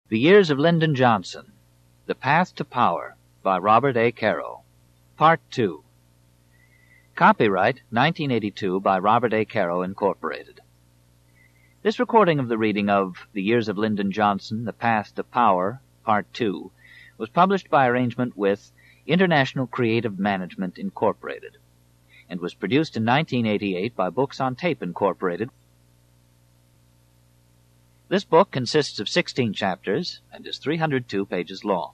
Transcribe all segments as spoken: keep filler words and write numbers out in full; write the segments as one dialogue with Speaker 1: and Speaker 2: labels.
Speaker 1: The Years of Lyndon Johnson, The Path to Power, by Robert A. Caro. Part two. Copyright nineteen eighty-two by Robert A. Caro, Incorporated. This recording of the reading of The Years of Lyndon Johnson, The Path to Power, Part two, was published by arrangement with International Creative Management, Incorporated, and was produced in nineteen eighty-eight by Books on Tape, Incorporated. This book consists of sixteen chapters and is three hundred two pages long.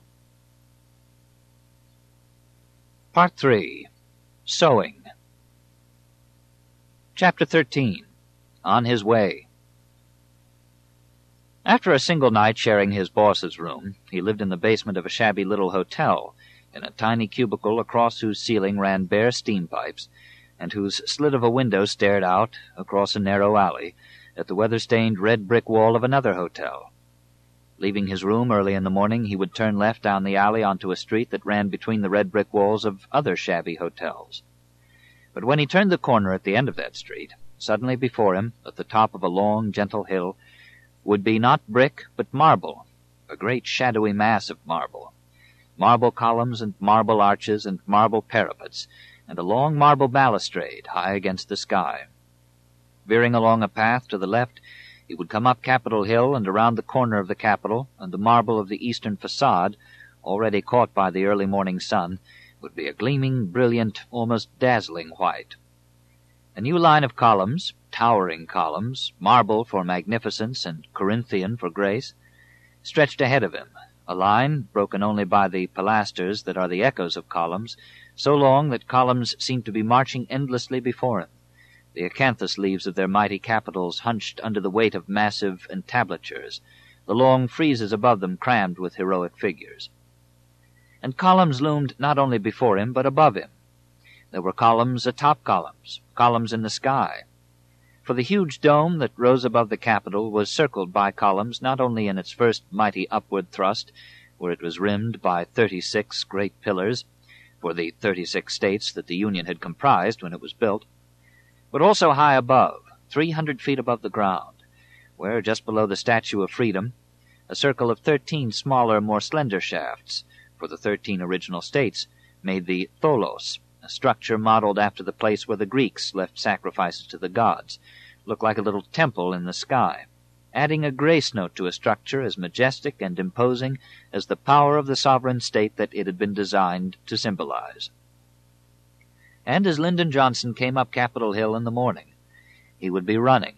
Speaker 1: Part three. Sewing. Chapter thirteen. On His Way. After a single night sharing his boss's room, he lived in the basement of a shabby little hotel, in a tiny cubicle across whose ceiling ran bare steam pipes, and whose slit of a window stared out, across a narrow alley, at the weather-stained red brick wall of another hotel. Leaving his room early in the morning, he would turn left down the alley onto a street that ran between the red brick walls of other shabby hotels. But when he turned the corner at the end of that street, suddenly before him, at the top of a long, gentle hill, would be not brick but marble, a great shadowy mass of marble, marble columns and marble arches and marble parapets, and a long marble balustrade high against the sky. Veering along a path to the left, he would come up Capitol Hill and around the corner of the Capitol, and the marble of the eastern facade, already caught by the early morning sun, would be a gleaming, brilliant, almost dazzling white. A new line of columns, towering columns, marble for magnificence and Corinthian for grace, stretched ahead of him, a line broken only by the pilasters that are the echoes of columns, so long that columns seemed to be marching endlessly before him, the acanthus leaves of their mighty capitals hunched under the weight of massive entablatures, the long friezes above them crammed with heroic figures. And columns loomed not only before him, but above him. There were columns atop columns, columns in the sky. For the huge dome that rose above the Capitol was circled by columns not only in its first mighty upward thrust, where it was rimmed by thirty-six great pillars, for the thirty-six states that the Union had comprised when it was built, but also high above, three hundred feet above the ground, where, just below the Statue of Freedom, a circle of thirteen smaller, more slender shafts, for the thirteen original states, made the tholos, a structure modeled after the place where the Greeks left sacrifices to the gods, look like a little temple in the sky, adding a grace note to a structure as majestic and imposing as the power of the sovereign state that it had been designed to symbolize. And as Lyndon Johnson came up Capitol Hill in the morning, he would be running.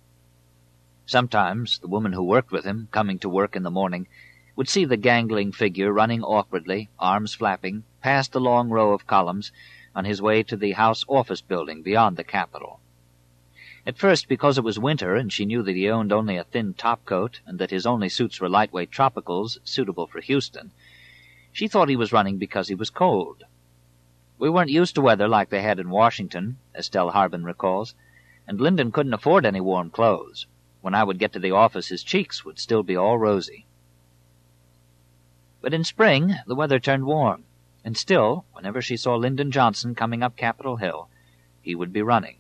Speaker 1: Sometimes the woman who worked with him, coming to work in the morning, would see the gangling figure running awkwardly, arms flapping, past the long row of columns, on his way to the House office building beyond the Capitol. At first, because it was winter and she knew that he owned only a thin topcoat and that his only suits were lightweight tropicals suitable for Houston, she thought he was running because he was cold. We weren't used to weather like they had in Washington, Estelle Harbin recalls, and Lyndon couldn't afford any warm clothes. When I would get to the office, his cheeks would still be all rosy. But in spring, the weather turned warm, and still, whenever she saw Lyndon Johnson coming up Capitol Hill, he would be running.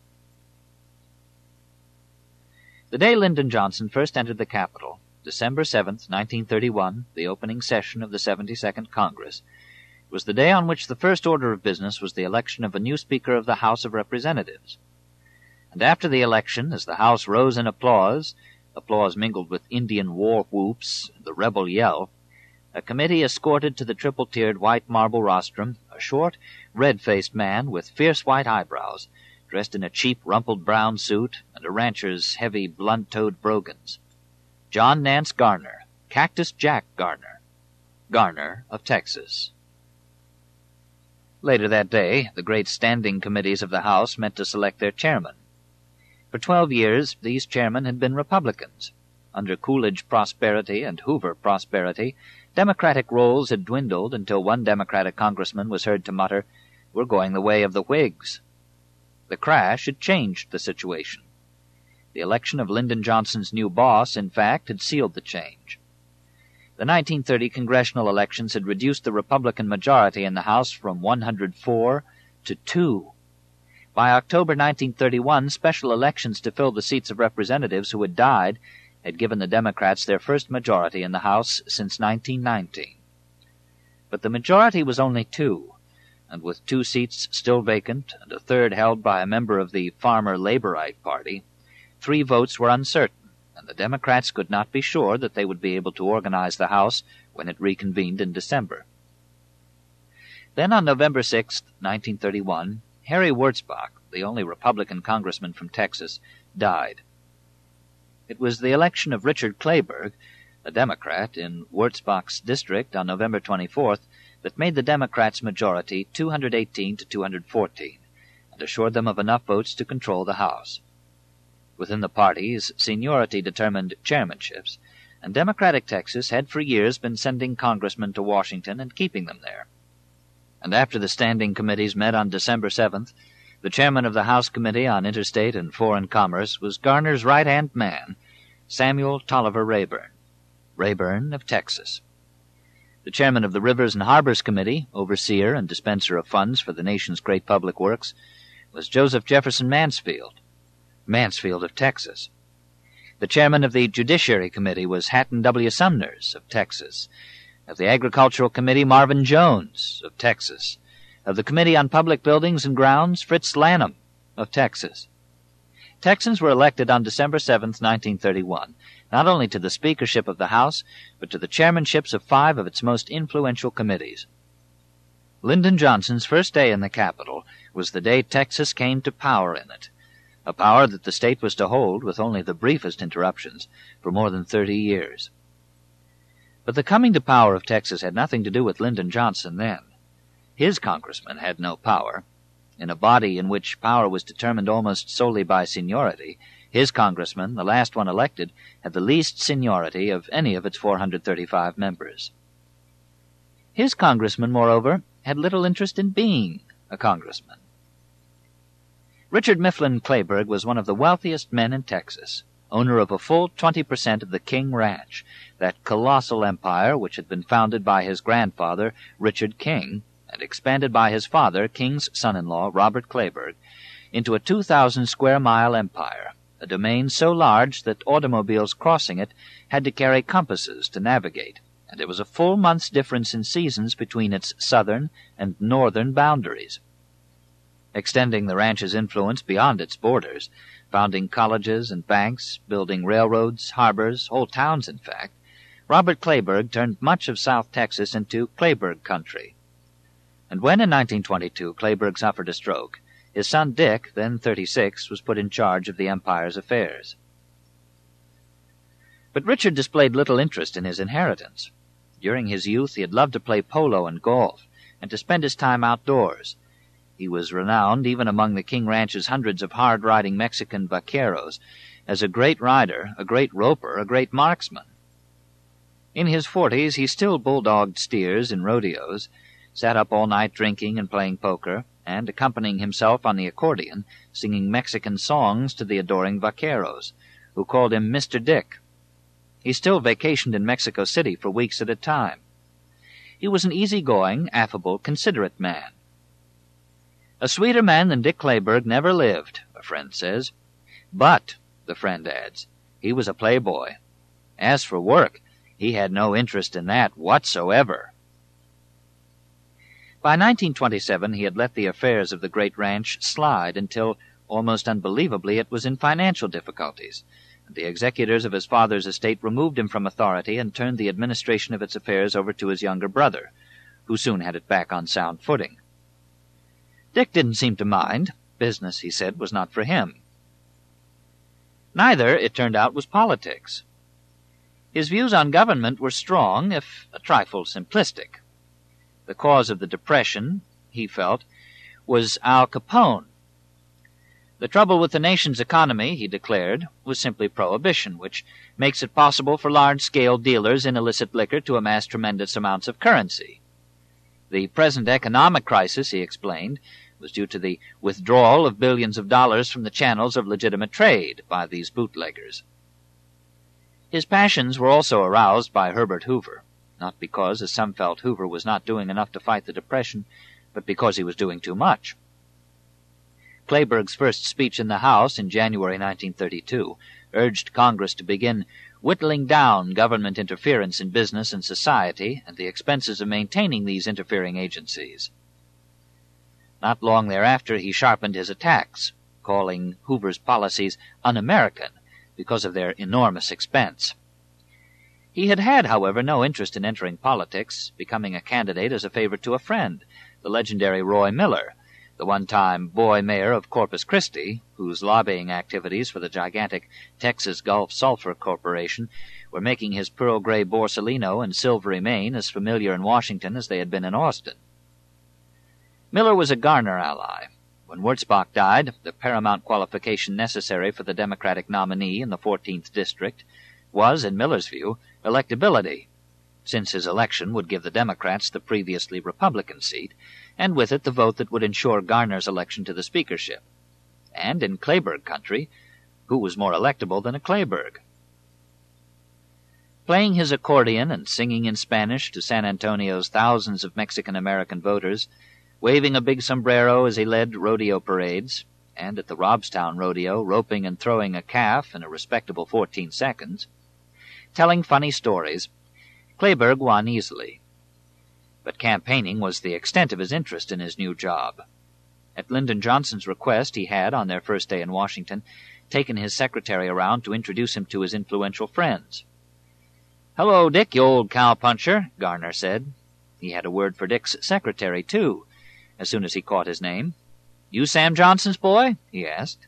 Speaker 1: The day Lyndon Johnson first entered the Capitol, December seventh, nineteen thirty-one, the opening session of the seventy-second Congress, was the day on which the first order of business was the election of a new Speaker of the House of Representatives. And after the election, as the House rose in applause, applause mingled with Indian war whoops and the rebel yell, a committee escorted to the triple-tiered white marble rostrum a short, red-faced man with fierce white eyebrows, dressed in a cheap rumpled brown suit and a rancher's heavy blunt-toed brogans. John Nance Garner, Cactus Jack Garner, Garner of Texas. Later that day, the great standing committees of the House met to select their chairman. For twelve years, these chairmen had been Republicans. Under Coolidge prosperity and Hoover prosperity, Democratic roles had dwindled until one Democratic congressman was heard to mutter, "We're going the way of the Whigs." The crash had changed the situation. The election of Lyndon Johnson's new boss, in fact, had sealed the change. The nineteen thirty congressional elections had reduced the Republican majority in the House from one hundred four to two. By October nineteen thirty-one, special elections to fill the seats of representatives who had died had given the Democrats their first majority in the House since nineteen nineteen. But the majority was only two, and with two seats still vacant and a third held by a member of the Farmer Laborite Party, three votes were uncertain, and the Democrats could not be sure that they would be able to organize the House when it reconvened in December. Then on November sixth, nineteen thirty-one, Harry Wurzbach, the only Republican congressman from Texas, died. It was the election of Richard Kleberg, a Democrat, in Wurzbach's district on November twenty-fourth that made the Democrats' majority two hundred eighteen to two hundred fourteen and assured them of enough votes to control the House. Within the parties, seniority determined chairmanships, and Democratic Texas had for years been sending congressmen to Washington and keeping them there. And after the standing committees met on December seventh, the chairman of the House Committee on Interstate and Foreign Commerce was Garner's right-hand man, Samuel Tolliver Rayburn, Rayburn of Texas. The chairman of the Rivers and Harbors Committee, overseer and dispenser of funds for the nation's great public works, was Joseph Jefferson Mansfield, Mansfield of Texas. The chairman of the Judiciary Committee was Hatton W. Sumners of Texas. Of the Agricultural Committee, Marvin Jones of Texas. Of the Committee on Public Buildings and Grounds, Fritz Lanham of Texas. Texans were elected on December seventh, nineteen thirty-one, not only to the speakership of the House, but to the chairmanships of five of its most influential committees. Lyndon Johnson's first day in the Capitol was the day Texas came to power in it, a power that the state was to hold, with only the briefest interruptions, for more than thirty years. But the coming to power of Texas had nothing to do with Lyndon Johnson then. His congressmen had no power. In a body in which power was determined almost solely by seniority, his congressman, the last one elected, had the least seniority of any of its four hundred thirty-five members. His congressman, moreover, had little interest in being a congressman. Richard Mifflin Kleberg was one of the wealthiest men in Texas, owner of a full twenty percent of the King Ranch, that colossal empire which had been founded by his grandfather, Richard King, and expanded by his father, King's son-in-law, Robert Kleberg, into a two thousand square mile empire, a domain so large that automobiles crossing it had to carry compasses to navigate, and there was a full month's difference in seasons between its southern and northern boundaries. Extending the ranch's influence beyond its borders, founding colleges and banks, building railroads, harbors, whole towns in fact, Robert Kleberg turned much of South Texas into Kleberg country. And when in nineteen twenty-two Kleberg suffered a stroke, his son Dick, then thirty-six, was put in charge of the empire's affairs. But Richard displayed little interest in his inheritance. During his youth he had loved to play polo and golf, and to spend his time outdoors. He was renowned, even among the King Ranch's hundreds of hard-riding Mexican vaqueros, as a great rider, a great roper, a great marksman. In his forties he still bulldogged steers in rodeos, sat up all night drinking and playing poker, and, accompanying himself on the accordion, singing Mexican songs to the adoring vaqueros, who called him Mister Dick. He still vacationed in Mexico City for weeks at a time. He was an easy-going, affable, considerate man. A sweeter man than Dick Kleberg never lived, a friend says. But, the friend adds, he was a playboy. As for work, he had no interest in that whatsoever. By nineteen twenty-seven he had let the affairs of the great ranch slide until, almost unbelievably, it was in financial difficulties, and the executors of his father's estate removed him from authority and turned the administration of its affairs over to his younger brother, who soon had it back on sound footing. Dick didn't seem to mind. Business, he said, was not for him. Neither, it turned out, was politics. His views on government were strong, if a trifle simplistic. The cause of the Depression, he felt, was Al Capone. The trouble with the nation's economy, he declared, was simply prohibition, which makes it possible for large-scale dealers in illicit liquor to amass tremendous amounts of currency. The present economic crisis, he explained, was due to the withdrawal of billions of dollars from the channels of legitimate trade by these bootleggers. His passions were also aroused by Herbert Hoover, not because, as some felt, Hoover was not doing enough to fight the Depression, but because he was doing too much. Kleberg's first speech in the House in January nineteen thirty-two urged Congress to begin whittling down government interference in business and society and the expenses of maintaining these interfering agencies. Not long thereafter he sharpened his attacks, calling Hoover's policies un-American because of their enormous expense. He had had, however, no interest in entering politics, becoming a candidate as a favor to a friend, the legendary Roy Miller, the one-time boy mayor of Corpus Christi, whose lobbying activities for the gigantic Texas Gulf Sulphur Corporation were making his pearl gray Borsalino and silvery mane as familiar in Washington as they had been in Austin. Miller was a Garner ally. When Wurzbach died, the paramount qualification necessary for the Democratic nominee in the fourteenth District was, in Miller's view, electability, since his election would give the Democrats the previously Republican seat, and with it the vote that would ensure Garner's election to the speakership. And in Kleberg country, who was more electable than a Kleberg? Playing his accordion and singing in Spanish to San Antonio's thousands of Mexican-American voters, waving a big sombrero as he led rodeo parades, and at the Robstown Rodeo roping and throwing a calf in a respectable fourteen seconds, telling funny stories, Kleberg won easily. But campaigning was the extent of his interest in his new job. At Lyndon Johnson's request, he had, on their first day in Washington, taken his secretary around to introduce him to his influential friends. "Hello, Dick, you old cowpuncher," Garner said. He had a word for Dick's secretary, too, as soon as he caught his name. "You Sam Johnson's boy?" he asked.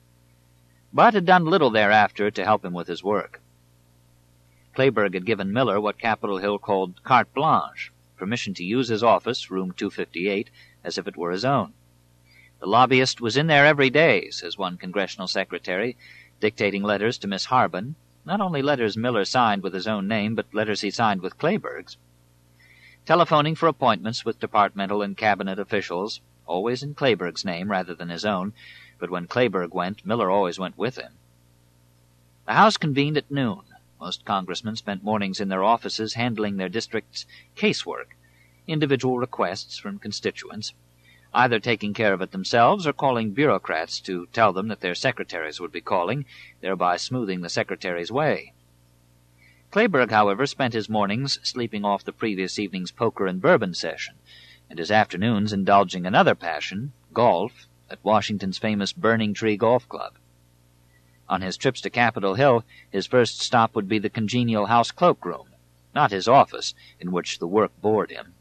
Speaker 1: But had done little thereafter to help him with his work. Kleberg had given Miller what Capitol Hill called carte blanche, permission to use his office, room two fifty-eight, as if it were his own. The lobbyist was in there every day, says one congressional secretary, dictating letters to Miss Harbin, not only letters Miller signed with his own name, but letters he signed with Kleberg's. Telephoning for appointments with departmental and cabinet officials, always in Kleberg's name rather than his own, but when Kleberg went, Miller always went with him. The House convened at noon. Most congressmen spent mornings in their offices handling their district's casework, individual requests from constituents, either taking care of it themselves or calling bureaucrats to tell them that their secretaries would be calling, thereby smoothing the secretary's way. Kleberg, however, spent his mornings sleeping off the previous evening's poker and bourbon session, and his afternoons indulging another passion, golf, at Washington's famous Burning Tree Golf Club. On his trips to Capitol Hill, his first stop would be the congenial House cloakroom, not his office, in which the work bored him.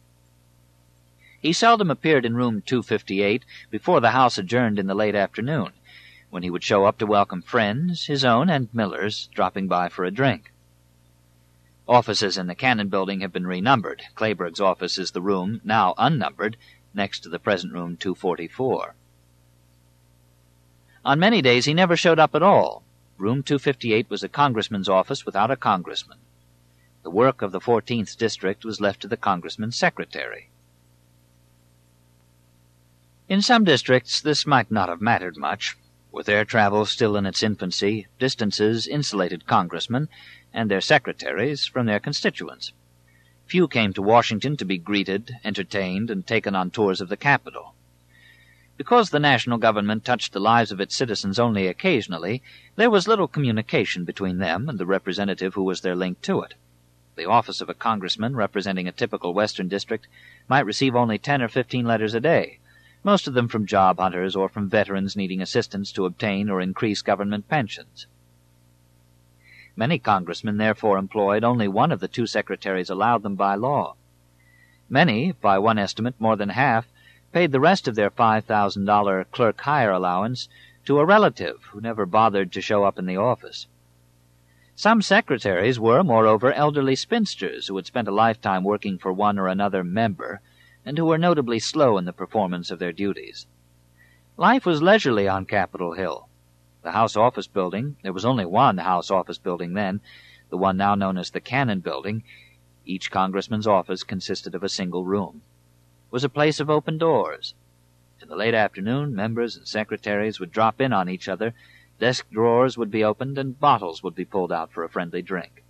Speaker 1: He seldom appeared in room two fifty-eight before the House adjourned in the late afternoon, when he would show up to welcome friends, his own and Miller's, dropping by for a drink. Offices in the Cannon Building have been renumbered. Kleberg's office is the room, now unnumbered, next to the present room two forty-four. On many days he never showed up at all. Room two fifty-eight was a congressman's office without a congressman. The work of the fourteenth District was left to the congressman's secretary. In some districts this might not have mattered much. With air travel still in its infancy, distances insulated congressmen and their secretaries from their constituents. Few came to Washington to be greeted, entertained, and taken on tours of the Capitol. Because the national government touched the lives of its citizens only occasionally, there was little communication between them and the representative who was their link to it. The office of a congressman representing a typical western district might receive only ten or fifteen letters a day, most of them from job hunters or from veterans needing assistance to obtain or increase government pensions. Many congressmen therefore employed only one of the two secretaries allowed them by law. Many, by one estimate more than half, paid the rest of their five thousand dollars clerk hire allowance to a relative who never bothered to show up in the office. Some secretaries were, moreover, elderly spinsters who had spent a lifetime working for one or another member, and who were notably slow in the performance of their duties. Life was leisurely on Capitol Hill. The House Office Building, there was only one House Office Building then, the one now known as the Cannon Building, each congressman's office consisted of a single room, was a place of open doors. In the late afternoon, members and secretaries would drop in on each other, desk drawers would be opened, and bottles would be pulled out for a friendly drink.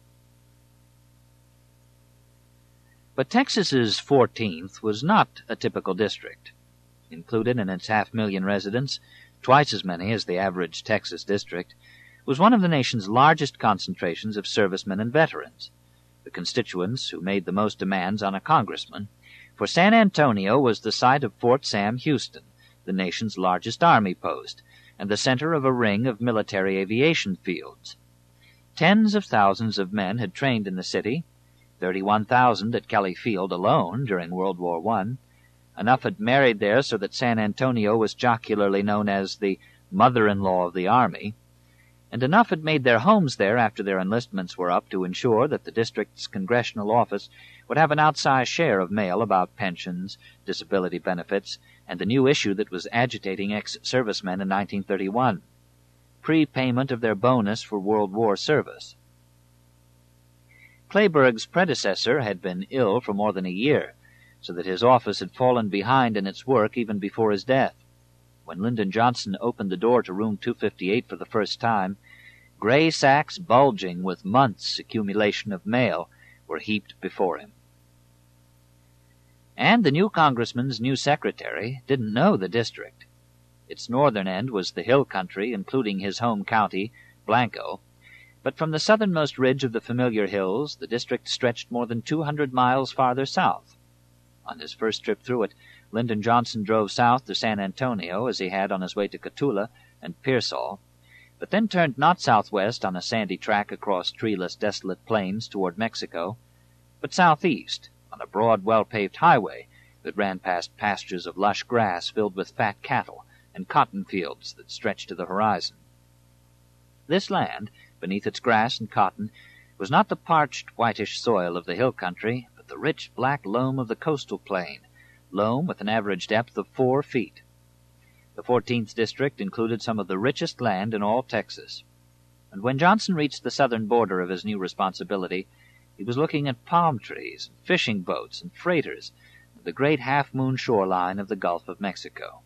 Speaker 1: But Texas's fourteenth was not a typical district. Included in its half-million residents, twice as many as the average Texas district, was one of the nation's largest concentrations of servicemen and veterans, the constituents who made the most demands on a congressman, for San Antonio was the site of Fort Sam Houston, the nation's largest army post, and the center of a ring of military aviation fields. Tens of thousands of men had trained in the city, thirty-one thousand at Kelly Field alone during World War One. Enough had married there so that San Antonio was jocularly known as the mother-in-law of the Army, and enough had made their homes there after their enlistments were up to ensure that the district's congressional office would have an outsized share of mail about pensions, disability benefits, and the new issue that was agitating ex-servicemen in nineteen thirty-one, prepayment of their bonus for World War service. Clayburgh's predecessor had been ill for more than a year, so that his office had fallen behind in its work even before his death. When Lyndon Johnson opened the door to room two fifty-eight for the first time, gray sacks bulging with months' accumulation of mail were heaped before him. And the new congressman's new secretary didn't know the district. Its northern end was the hill country, including his home county, Blanco, but from the southernmost ridge of the familiar hills, the district stretched more than two hundred miles farther south. On his first trip through it, Lyndon Johnson drove south to San Antonio, as he had on his way to Cotulla and Pearsall, but then turned not southwest on a sandy track across treeless, desolate plains toward Mexico, but southeast on a broad, well-paved highway that ran past pastures of lush grass filled with fat cattle and cotton fields that stretched to the horizon. This land, beneath its grass and cotton, was not the parched, whitish soil of the hill country, but the rich black loam of the coastal plain, loam with an average depth of four feet. The fourteenth District included some of the richest land in all Texas. And when Johnson reached the southern border of his new responsibility, he was looking at palm trees, and fishing boats, and freighters, and the great half-moon shoreline of the Gulf of Mexico.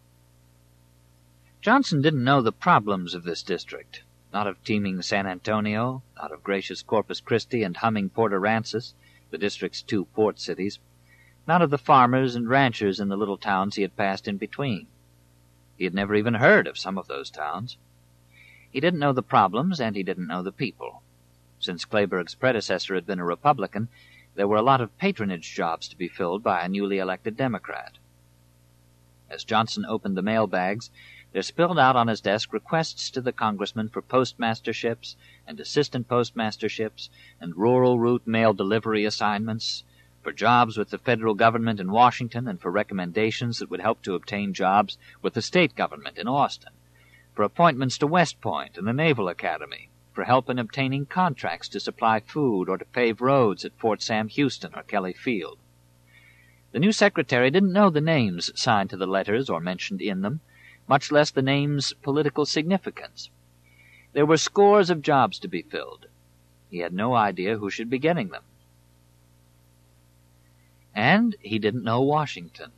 Speaker 1: Johnson didn't know the problems of this district, not of teeming San Antonio, not of gracious Corpus Christi and humming Port Aransas, the district's two port cities, not of the farmers and ranchers in the little towns he had passed in between. He had never even heard of some of those towns. He didn't know the problems, and he didn't know the people. Since Clayburgh's predecessor had been a Republican, there were a lot of patronage jobs to be filled by a newly elected Democrat. As Johnson opened the mail bags, there spilled out on his desk requests to the congressman for postmasterships and assistant postmasterships and rural route mail delivery assignments, for jobs with the federal government in Washington and for recommendations that would help to obtain jobs with the state government in Austin, for appointments to West Point and the Naval Academy, for help in obtaining contracts to supply food or to pave roads at Fort Sam Houston or Kelly Field. The new secretary didn't know the names signed to the letters or mentioned in them, much less the names' political significance. There were scores of jobs to be filled. He had no idea who should be getting them. And he didn't know Washington.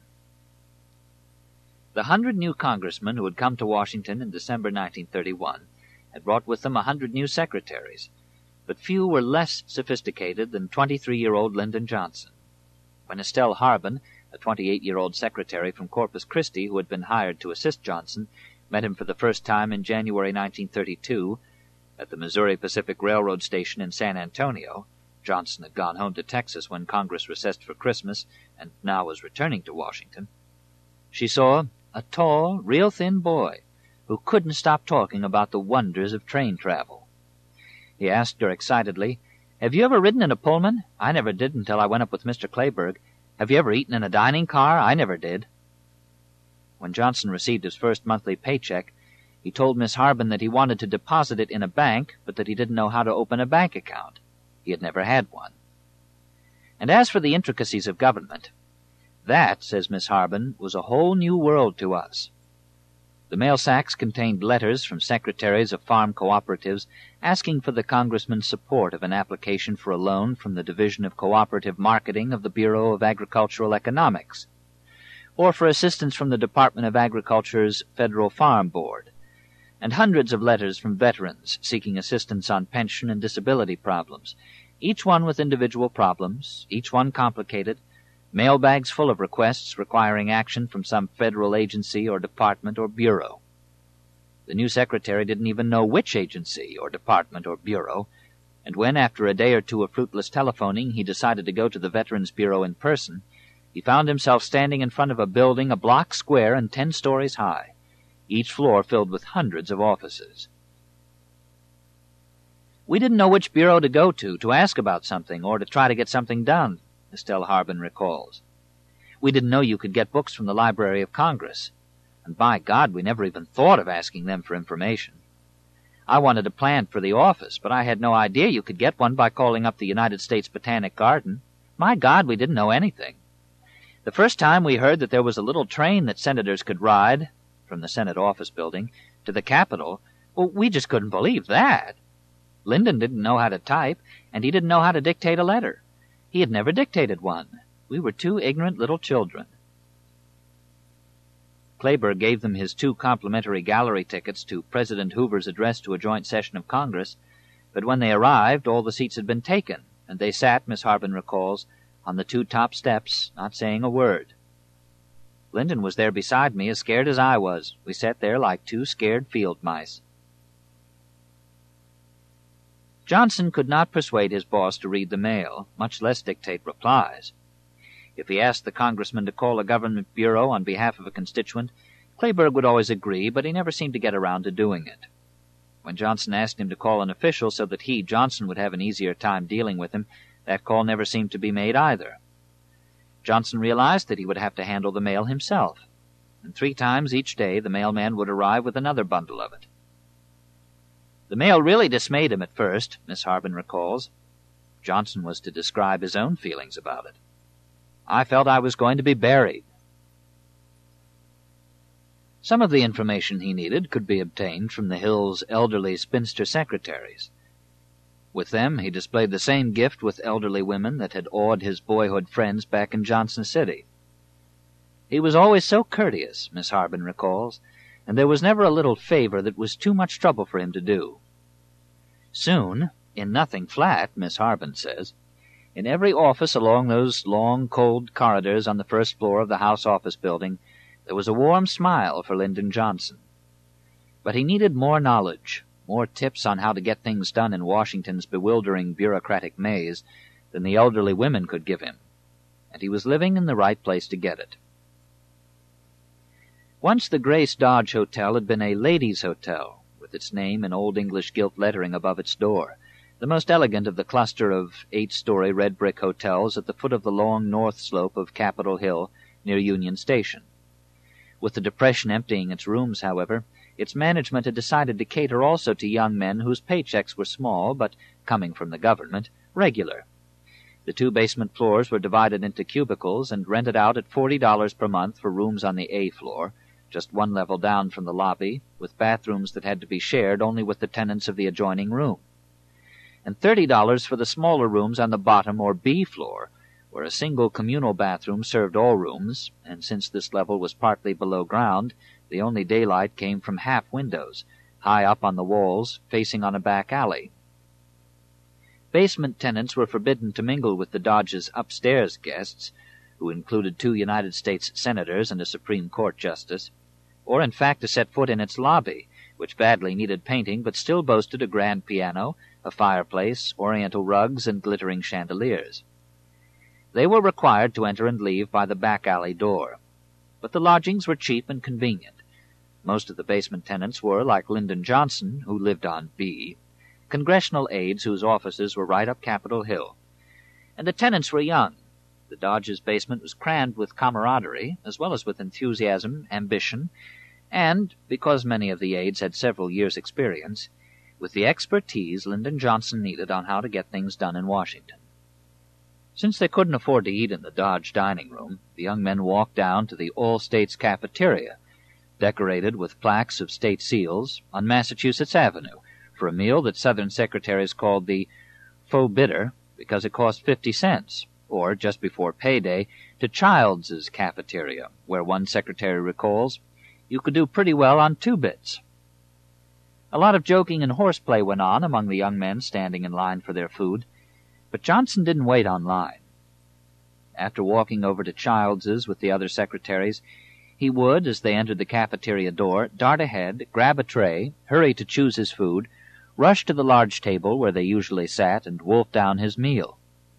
Speaker 1: The hundred new congressmen who had come to Washington in December nineteen thirty-one had brought with them a hundred new secretaries, but few were less sophisticated than twenty-three-year-old Lyndon Johnson. When Estelle Harbin, a twenty-eight-year-old secretary from Corpus Christi who had been hired to assist Johnson, met him for the first time in January nineteen thirty-two at the Missouri Pacific Railroad station in San Antonio. Johnson had gone home to Texas when Congress recessed for Christmas and now was returning to Washington. She saw a tall, real thin boy who couldn't stop talking about the wonders of train travel. He asked her excitedly, "Have you ever ridden in a Pullman? I never did until I went up with Mister Clayburgh. Have you ever eaten in a dining car? I never did." When Johnson received his first monthly paycheck, he told Miss Harbin that he wanted to deposit it in a bank, but that he didn't know how to open a bank account. He had never had one. And as for the intricacies of government, that, says Miss Harbin, was a whole new world to us. The mail sacks contained letters from secretaries of farm cooperatives asking for the congressman's support of an application for a loan from the Division of Cooperative Marketing of the Bureau of Agricultural Economics, or for assistance from the Department of Agriculture's Federal Farm Board, and hundreds of letters from veterans seeking assistance on pension and disability problems, each one with individual problems, each one complicated, mailbags full of requests requiring action from some federal agency or department or bureau. The new secretary didn't even know which agency or department or bureau, and when, after a day or two of fruitless telephoning, he decided to go to the Veterans Bureau in person, he found himself standing in front of a building a block square and ten stories high, each floor filled with hundreds of offices. "We didn't know which bureau to go to to ask about something or to try to get something done," Estelle Harbin recalls. "We didn't know you could get books from the Library of Congress, and by God, we never even thought of asking them for information. I wanted a plan for the office, but I had no idea you could get one by calling up the United States Botanic Garden. My God, we didn't know anything. The first time we heard that there was a little train that senators could ride from the Senate office building to the Capitol, well, we just couldn't believe that. Lyndon didn't know how to type, and he didn't know how to dictate a letter. He had never dictated one. We were two ignorant little children." Kleber gave them his two complimentary gallery tickets to President Hoover's address to a joint session of Congress, but when they arrived, all the seats had been taken, and they sat, Miss Harbin recalls, on the two top steps, not saying a word. "Lyndon was there beside me, as scared as I was. We sat there like two scared field mice." Johnson could not persuade his boss to read the mail, much less dictate replies. If he asked the congressman to call a government bureau on behalf of a constituent, Kleberg would always agree, but he never seemed to get around to doing it. When Johnson asked him to call an official so that he, Johnson, would have an easier time dealing with him, that call never seemed to be made either. Johnson realized that he would have to handle the mail himself, and three times each day the mailman would arrive with another bundle of it. The mail really dismayed him at first, Miss Harbin recalls. Johnson was to describe his own feelings about it. "I felt I was going to be buried." Some of the information he needed could be obtained from the Hill's elderly spinster secretaries. With them he displayed the same gift with elderly women that had awed his boyhood friends back in Johnson City. He was always so courteous, Miss Harbin recalls, and there was never a little favor that was too much trouble for him to do. Soon, in Nothing Flat, Miss Harbin says, in every office along those long, cold corridors on the first floor of the House Office Building, there was a warm smile for Lyndon Johnson. But he needed more knowledge, more tips on how to get things done in Washington's bewildering bureaucratic maze than the elderly women could give him, and he was living in the right place to get it. Once the Grace Dodge Hotel had been a ladies' hotel, with its name in Old English gilt lettering above its door, the most elegant of the cluster of eight-story red-brick hotels at the foot of the long north slope of Capitol Hill near Union Station. With the Depression emptying its rooms, however, its management had decided to cater also to young men whose paychecks were small but, coming from the government, regular. The two basement floors were divided into cubicles and rented out at forty dollars per month for rooms on the A floor, just one level down from the lobby, with bathrooms that had to be shared only with the tenants of the adjoining room, and thirty dollars for the smaller rooms on the bottom or B floor, where a single communal bathroom served all rooms, and since this level was partly below ground, the only daylight came from half windows, high up on the walls, facing on a back alley. Basement tenants were forbidden to mingle with the Dodge's upstairs guests, who included two United States senators and a Supreme Court justice, or in fact to set foot in its lobby, which badly needed painting but still boasted a grand piano, a fireplace, oriental rugs, and glittering chandeliers. They were required to enter and leave by the back alley door, but the lodgings were cheap and convenient. Most of the basement tenants were, like Lyndon Johnson, who lived on B, congressional aides whose offices were right up Capitol Hill. And the tenants were young. The Dodge's basement was crammed with camaraderie, as well as with enthusiasm, ambition, and, because many of the aides had several years' experience, with the expertise Lyndon Johnson needed on how to get things done in Washington. Since they couldn't afford to eat in the Dodge dining room, the young men walked down to the All-States Cafeteria, decorated with plaques of state seals, on Massachusetts Avenue, for a meal that Southern secretaries called the faux bitter because it cost fifty cents, or, just before payday, to Childs's Cafeteria, where one secretary recalls, you could do pretty well on two bits. A lot of joking and horseplay went on among the young men standing in line for their food, but Johnson didn't wait on line. After walking over to Childs's with the other secretaries, He would, as they entered the cafeteria door, dart ahead, grab a tray, hurry to choose his food, rush to the large table where they usually sat, and wolf down his meal.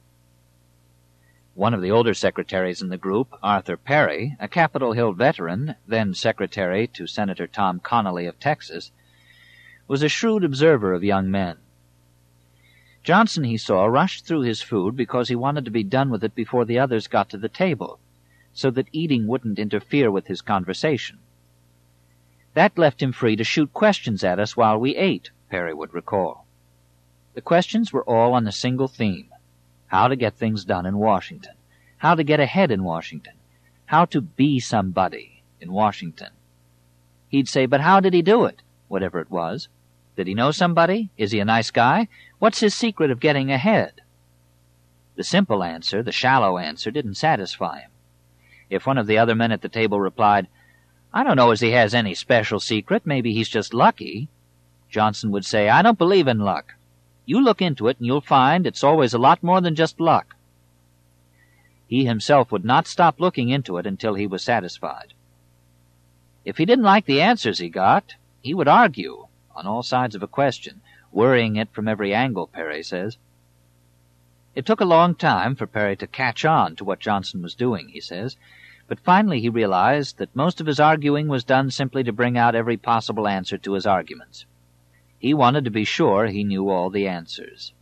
Speaker 1: One of the older secretaries in the group, Arthur Perry, a Capitol Hill veteran, then secretary to Senator Tom Connally of Texas, was a shrewd observer of young men. Johnson, he saw, rushed through his food because he wanted to be done with it before the others got to the table, so that eating wouldn't interfere with his conversation. That left him free to shoot questions at us while we ate, Perry would recall. The questions were all on a single theme: how to get things done in Washington, how to get ahead in Washington, how to be somebody in Washington. He'd say, but how did he do it, whatever it was? Did he know somebody? Is he a nice guy? What's his secret of getting ahead? The simple answer, the shallow answer, didn't satisfy him. If one of the other men at the table replied, I don't know as he has any special secret, maybe he's just lucky, Johnson would say, I don't believe in luck. You look into it and you'll find it's always a lot more than just luck. He himself would not stop looking into it until he was satisfied. If he didn't like the answers he got, he would argue on all sides of a question, worrying it from every angle, Perry says. It took a long time for Perry to catch on to what Johnson was doing, he says, but finally he realized that most of his arguing was done simply to bring out every possible answer to his arguments. He wanted to be sure he knew all the answers.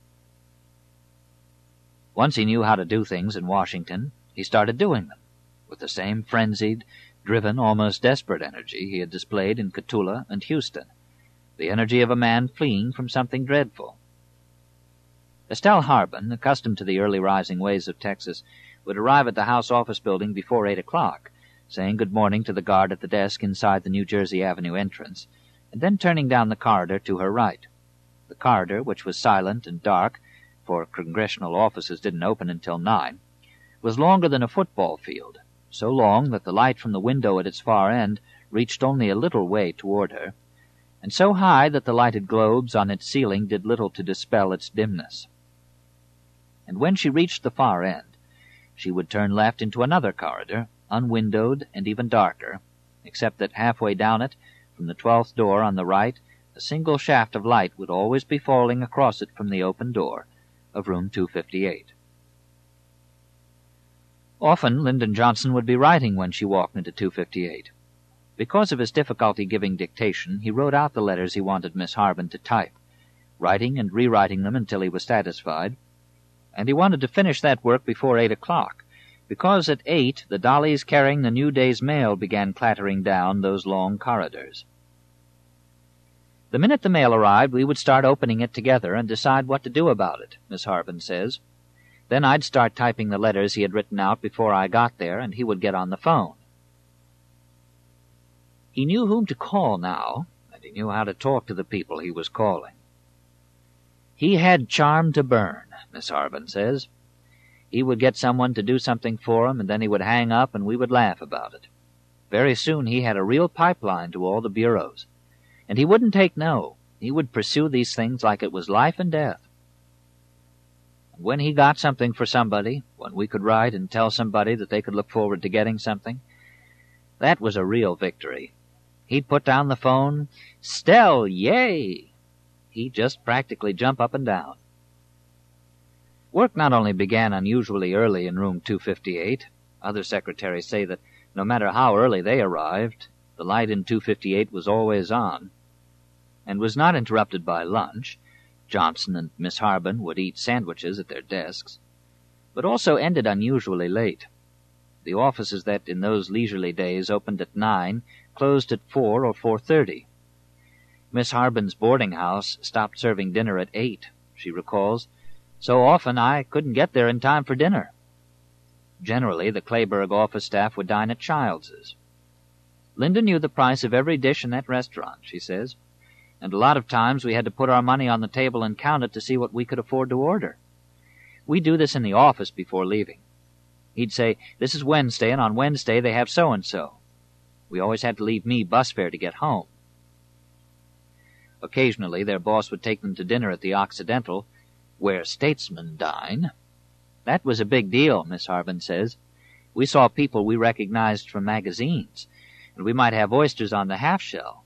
Speaker 1: Once he knew how to do things in Washington, he started doing them, with the same frenzied, driven, almost desperate energy he had displayed in Cotulla and Houston, the energy of a man fleeing from something dreadful. Estelle Harbin, accustomed to the early rising ways of Texas, would arrive at the House office building before eight o'clock, saying good morning to the guard at the desk inside the New Jersey Avenue entrance, and then turning down the corridor to her right. The corridor, which was silent and dark, for congressional offices didn't open until nine, was longer than a football field, so long that the light from the window at its far end reached only a little way toward her, and so high that the lighted globes on its ceiling did little to dispel its dimness. And when she reached the far end, she would turn left into another corridor, unwindowed and even darker, except that halfway down it, from the twelfth door on the right, a single shaft of light would always be falling across it from the open door of room two fifty-eight. Often Lyndon Johnson would be writing when she walked into two fifty-eight. Because of his difficulty giving dictation, he wrote out the letters he wanted Miss Harbin to type, writing and rewriting them until he was satisfied, and he wanted to finish that work before eight o'clock, because at eight the dollies carrying the new day's mail began clattering down those long corridors. The minute the mail arrived, we would start opening it together and decide what to do about it, Miss Harbin says. Then I'd start typing the letters he had written out before I got there, and he would get on the phone. He knew whom to call now, and he knew how to talk to the people he was calling. He had charm to burn, Miss Harbin says. He would get someone to do something for him, and then he would hang up, and we would laugh about it. Very soon he had a real pipeline to all the bureaus. And he wouldn't take no. He would pursue these things like it was life and death. And when he got something for somebody, when we could write and tell somebody that they could look forward to getting something, that was a real victory. He'd put down the phone, "Stell, yay!" He'd just practically jump up and down. Work not only began unusually early in room two fifty-eight, other secretaries say that no matter how early they arrived, the light in two fifty-eight was always on, and was not interrupted by lunch. Johnson and Miss Harbin would eat sandwiches at their desks, but also ended unusually late. The offices that in those leisurely days opened at nine closed at four or four thirty. Miss Harbin's boarding house stopped serving dinner at eight, she recalls. So often I couldn't get there in time for dinner. Generally, the Clayburgh office staff would dine at Childs's. Linda knew the price of every dish in that restaurant, she says, and a lot of times we had to put our money on the table and count it to see what we could afford to order. We'd do this in the office before leaving. He'd say, "This is Wednesday, and on Wednesday they have so-and-so." We always had to leave me bus fare to get home. Occasionally their boss would take them to dinner at the Occidental, where statesmen dine. That was a big deal, Miss Harbin says. We saw people we recognized from magazines, and we might have oysters on the half-shell.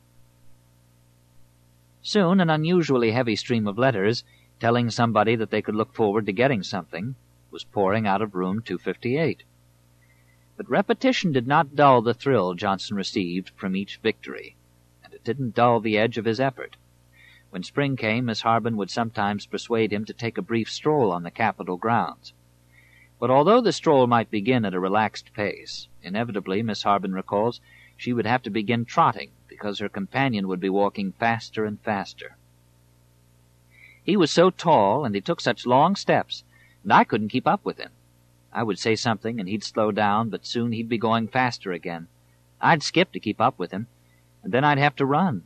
Speaker 1: Soon an unusually heavy stream of letters, telling somebody that they could look forward to getting something, was pouring out of room two fifty-eight. But repetition did not dull the thrill Johnson received from each victory, and it didn't dull the edge of his effort. When spring came, Miss Harben would sometimes persuade him to take a brief stroll on the Capitol grounds. But although the stroll might begin at a relaxed pace, inevitably, Miss Harben recalls, she would have to begin trotting, because her companion would be walking faster and faster. He was so tall, and he took such long steps, and I couldn't keep up with him. I would say something, and he'd slow down, but soon he'd be going faster again. I'd skip to keep up with him, and then I'd have to run.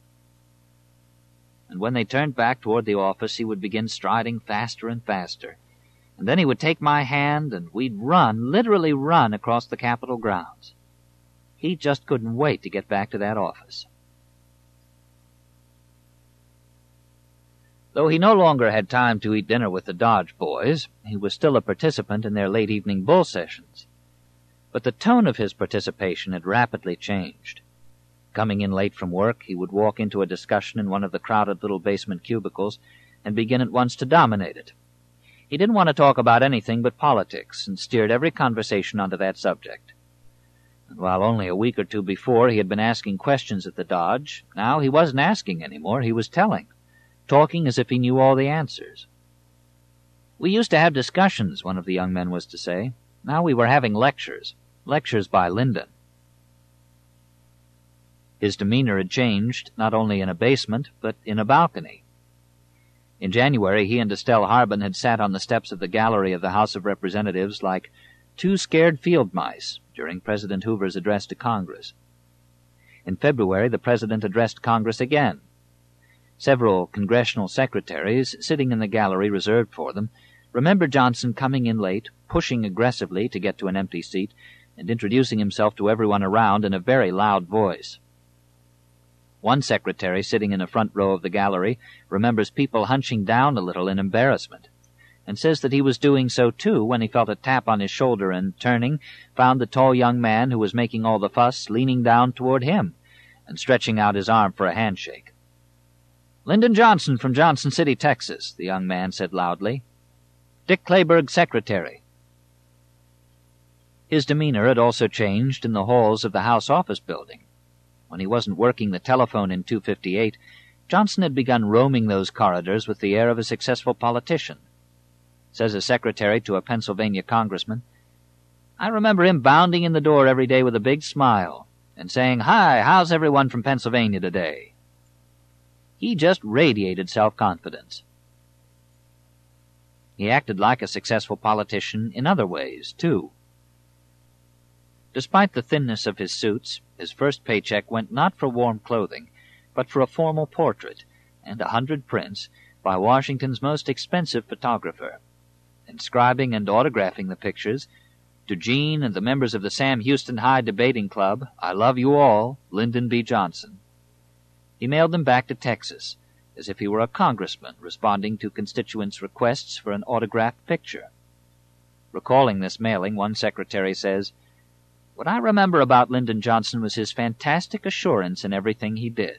Speaker 1: And when they turned back toward the office, he would begin striding faster and faster. And then he would take my hand, and we'd run, literally run, across the Capitol grounds. He just couldn't wait to get back to that office. Though he no longer had time to eat dinner with the Dodge boys, he was still a participant in their late-evening bull sessions. But the tone of his participation had rapidly changed. Coming in late from work, he would walk into a discussion in one of the crowded little basement cubicles and begin at once to dominate it. He didn't want to talk about anything but politics, and steered every conversation onto that subject. And while only a week or two before he had been asking questions at the Dodge, now he wasn't asking anymore, he was telling, talking as if he knew all the answers. "We used to have discussions," one of the young men was to say. "Now we were having lectures, lectures by Lyndon." His demeanor had changed, not only in a basement, but in a balcony. In January, he and Estelle Harben had sat on the steps of the gallery of the House of Representatives like two scared field mice during President Hoover's address to Congress. In February, the President addressed Congress again. Several congressional secretaries, sitting in the gallery reserved for them, remembered Johnson coming in late, pushing aggressively to get to an empty seat, and introducing himself to everyone around in a very loud voice. One secretary sitting in the front row of the gallery remembers people hunching down a little in embarrassment, and says that he was doing so too when he felt a tap on his shoulder and, turning, found the tall young man who was making all the fuss leaning down toward him and stretching out his arm for a handshake. "Lyndon Johnson from Johnson City, Texas," the young man said loudly. "Dick Clayburgh, secretary." His demeanor had also changed in the halls of the House Office Building. When he wasn't working the telephone in two fifty-eight, Johnson had begun roaming those corridors with the air of a successful politician. Says a secretary to a Pennsylvania congressman, "I remember him bounding in the door every day with a big smile and saying, 'Hi, how's everyone from Pennsylvania today?' He just radiated self-confidence." He acted like a successful politician in other ways, too. Despite the thinness of his suits, his first paycheck went not for warm clothing, but for a formal portrait and a hundred prints by Washington's most expensive photographer, inscribing and autographing the pictures, "To Gene and the members of the Sam Houston High Debating Club, I love you all, Lyndon B. Johnson." He mailed them back to Texas, as if he were a congressman responding to constituents' requests for an autographed picture. Recalling this mailing, one secretary says, "What I remember about Lyndon Johnson was his fantastic assurance in everything he did."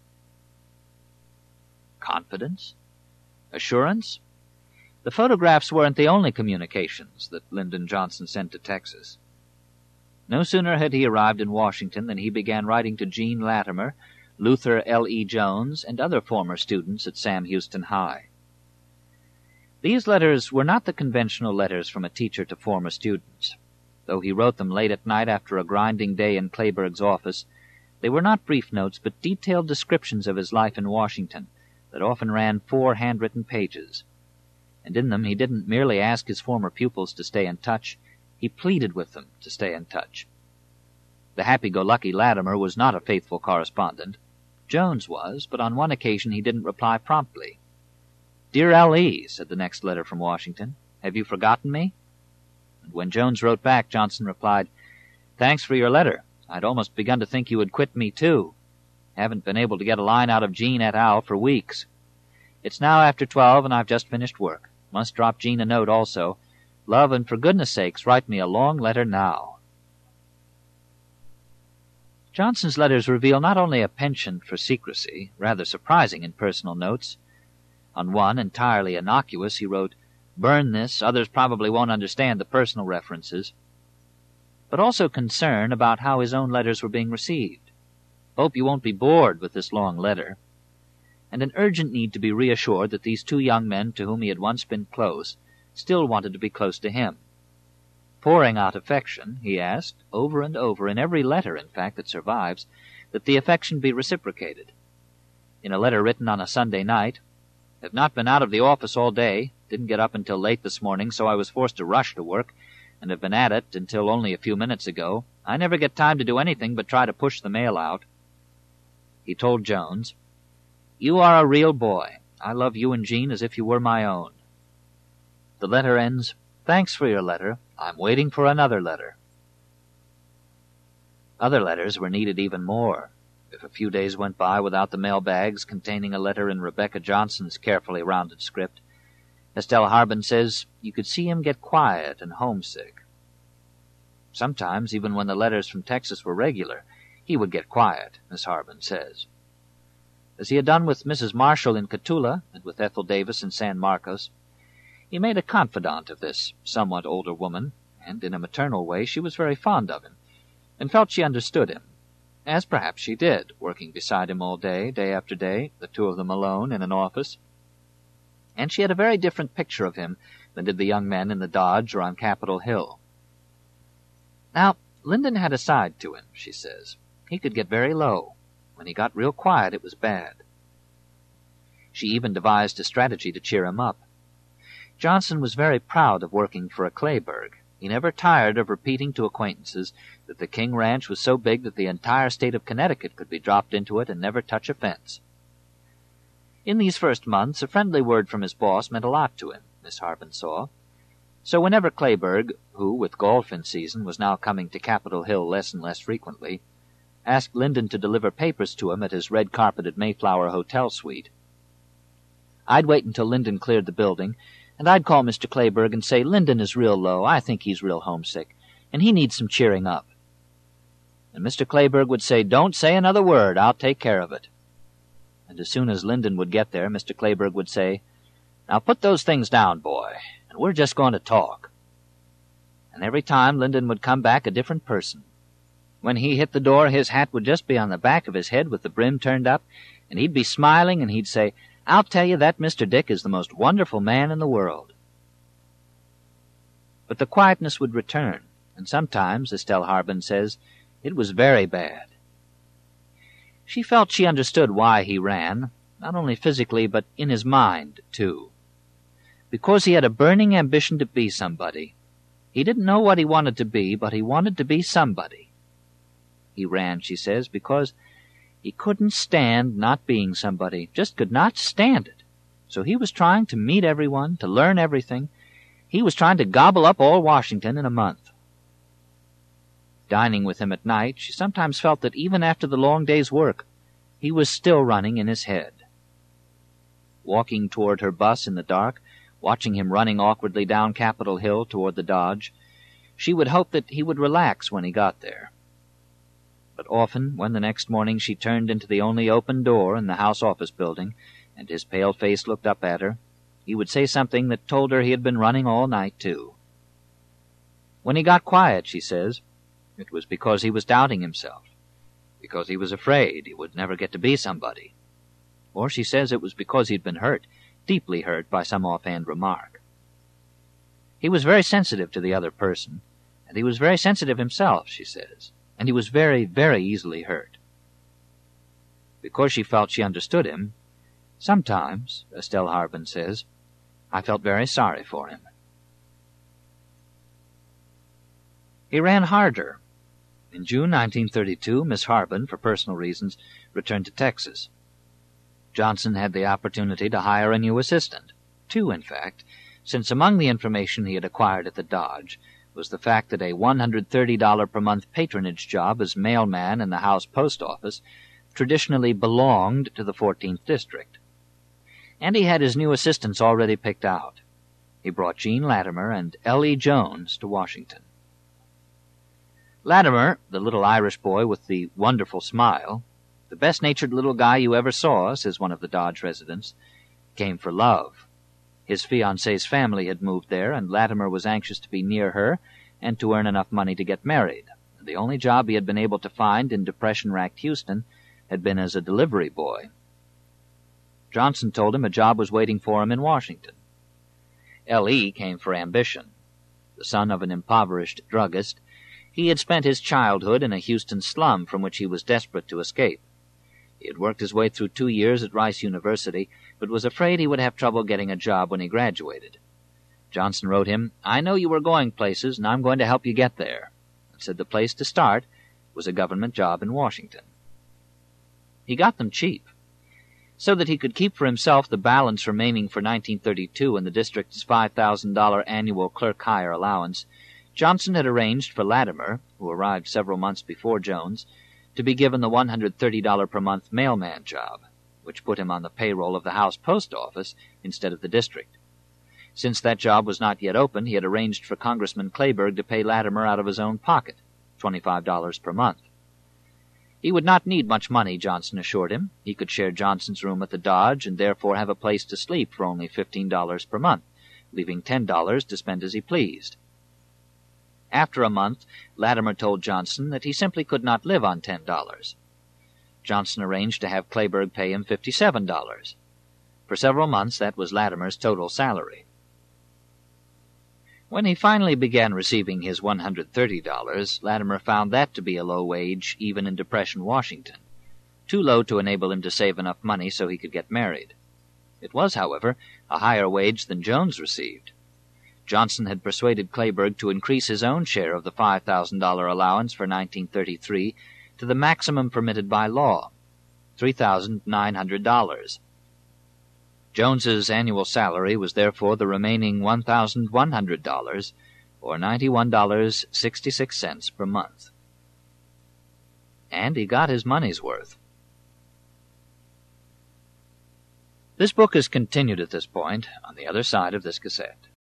Speaker 1: Confidence? Assurance? The photographs weren't the only communications that Lyndon Johnson sent to Texas. No sooner had he arrived in Washington than he began writing to Gene Latimer, Luther L E Jones, and other former students at Sam Houston High. These letters were not the conventional letters from a teacher to former students. Though he wrote them late at night after a grinding day in Clayburgh's office, they were not brief notes but detailed descriptions of his life in Washington that often ran four handwritten pages. And in them he didn't merely ask his former pupils to stay in touch, he pleaded with them to stay in touch. The happy-go-lucky Latimer was not a faithful correspondent. Jones was, but on one occasion he didn't reply promptly. "Dear L E," said the next letter from Washington, "have you forgotten me?" And when Jones wrote back, Johnson replied, "Thanks for your letter. I'd almost begun to think you had quit me, too. Haven't been able to get a line out of Gene et al. For weeks. It's now after twelve, and I've just finished work. Must drop Gene a note also. Love, and for goodness sakes, write me a long letter now." Johnson's letters reveal not only a penchant for secrecy, rather surprising in personal notes. On one, entirely innocuous, he wrote, "Burn this, others probably won't understand the personal references," but also concern about how his own letters were being received. "Hope you won't be bored with this long letter," and an urgent need to be reassured that these two young men to whom he had once been close still wanted to be close to him. Pouring out affection, he asked, over and over, in every letter, in fact, that survives, that the affection be reciprocated. In a letter written on a Sunday night, "Have not been out of the office all day, didn't get up until late this morning, so I was forced to rush to work, and have been at it until only a few minutes ago. I never get time to do anything but try to push the mail out." He told Jones, "You are a real boy. I love you and Jean as if you were my own." The letter ends, "Thanks for your letter. I'm waiting for another letter." Other letters were needed even more. If a few days went by without the mail bags containing a letter in Rebecca Johnson's carefully rounded script, Estelle Harbin says you could see him get quiet and homesick. Sometimes, even when the letters from Texas were regular, he would get quiet, Miss Harbin says. As he had done with Missus Marshall in Cotulla and with Ethel Davis in San Marcos, he made a confidant of this somewhat older woman, and in a maternal way she was very fond of him, and felt she understood him, as perhaps she did, working beside him all day, day after day, the two of them alone in an office. And she had a very different picture of him than did the young men in the Dodge or on Capitol Hill. Now, Lyndon had a side to him, she says. He could get very low. When he got real quiet, it was bad. She even devised a strategy to cheer him up. Johnson was very proud of working for a Clayburgh. He never tired of repeating to acquaintances that the King Ranch was so big that the entire state of Connecticut could be dropped into it and never touch a fence. In these first months, a friendly word from his boss meant a lot to him, Miss Harbin saw. So whenever Clayburgh, who, with golf in season, was now coming to Capitol Hill less and less frequently, asked Lyndon to deliver papers to him at his red-carpeted Mayflower Hotel suite, I'd wait until Lyndon cleared the building, and I'd call Mister Clayburgh and say, "Lyndon is real low. I think he's real homesick, and he needs some cheering up." And Mister Clayburgh would say, "Don't say another word. I'll take care of it." And as soon as Lyndon would get there, Mister Clayburgh would say, "Now put those things down, boy, and we're just going to talk." And every time Lyndon would come back a different person. When he hit the door, his hat would just be on the back of his head with the brim turned up, and he'd be smiling, and he'd say, "I'll tell you that Mister Dick is the most wonderful man in the world." But the quietness would return, and sometimes, Estelle Harbin says, it was very bad. She felt she understood why he ran, not only physically, but in his mind, too. Because he had a burning ambition to be somebody. He didn't know what he wanted to be, but he wanted to be somebody. He ran, she says, because he couldn't stand not being somebody, just could not stand it. So he was trying to meet everyone, to learn everything. He was trying to gobble up all Washington in a month. Dining with him at night, she sometimes felt that even after the long day's work, he was still running in his head. Walking toward her bus in the dark, watching him running awkwardly down Capitol Hill toward the Dodge, she would hope that he would relax when he got there. But often, when the next morning she turned into the only open door in the House Office building, and his pale face looked up at her, he would say something that told her he had been running all night, too. When he got quiet, she says, it was because he was doubting himself, because he was afraid he would never get to be somebody. Or she says it was because he'd been hurt, deeply hurt by some offhand remark. He was very sensitive to the other person, and he was very sensitive himself, she says. And he was very, very easily hurt. Because she felt she understood him, sometimes, Estelle Harbin says, I felt very sorry for him. He ran harder. In June nineteen thirty-two, Miss Harbin, for personal reasons, returned to Texas. Johnson had the opportunity to hire a new assistant, two, in fact, since among the information he had acquired at the Dodge was the fact that a one hundred thirty dollars per month patronage job as mailman in the House Post Office traditionally belonged to the fourteenth District. And he had his new assistants already picked out. he brought Gene Latimer and L E Jones to Washington. Latimer, the little Irish boy with the wonderful smile, the best-natured little guy you ever saw, says one of the Dodge residents, came for love. His fiancée's family had moved there, and Latimer was anxious to be near her and to earn enough money to get married. The only job he had been able to find in depression-racked Houston had been as a delivery boy. Johnson told him a job was waiting for him in Washington. L E came for ambition. The son of an impoverished druggist, he had spent his childhood in a Houston slum from which he was desperate to escape. He had worked his way through two years at Rice University, but was afraid he would have trouble getting a job when he graduated. Johnson wrote him, "I know you are going places, and I'm going to help you get there," and said the place to start was a government job in Washington. He got them cheap. So that he could keep for himself the balance remaining for nineteen thirty-two in the district's five thousand dollars annual clerk hire allowance, Johnson had arranged for Latimer, who arrived several months before Jones, to be given the one hundred thirty dollars per month mailman job, which put him on the payroll of the House Post Office instead of the district. Since that job was not yet open, he had arranged for Congressman Clayburgh to pay Latimer out of his own pocket, twenty-five dollars per month. He would not need much money, Johnson assured him. He could share Johnson's room at the Dodge and therefore have a place to sleep for only fifteen dollars per month, leaving ten dollars to spend as he pleased. After a month, Latimer told Johnson that he simply could not live on ten dollars. Johnson arranged to have Clayburgh pay him fifty-seven dollars. For several months, that was Latimer's total salary. When he finally began receiving his one hundred thirty dollars, Latimer found that to be a low wage even in Depression, Washington, too low to enable him to save enough money so he could get married. It was, however, a higher wage than Jones received. Johnson had persuaded Clayburgh to increase his own share of the five thousand dollars allowance for nineteen thirty-three to the maximum permitted by law, three thousand nine hundred dollars. Jones's annual salary was therefore the remaining one thousand one hundred dollars, or ninety-one dollars and sixty-six cents per month. And he got his money's worth. This book is continued at this point on the other side of this cassette.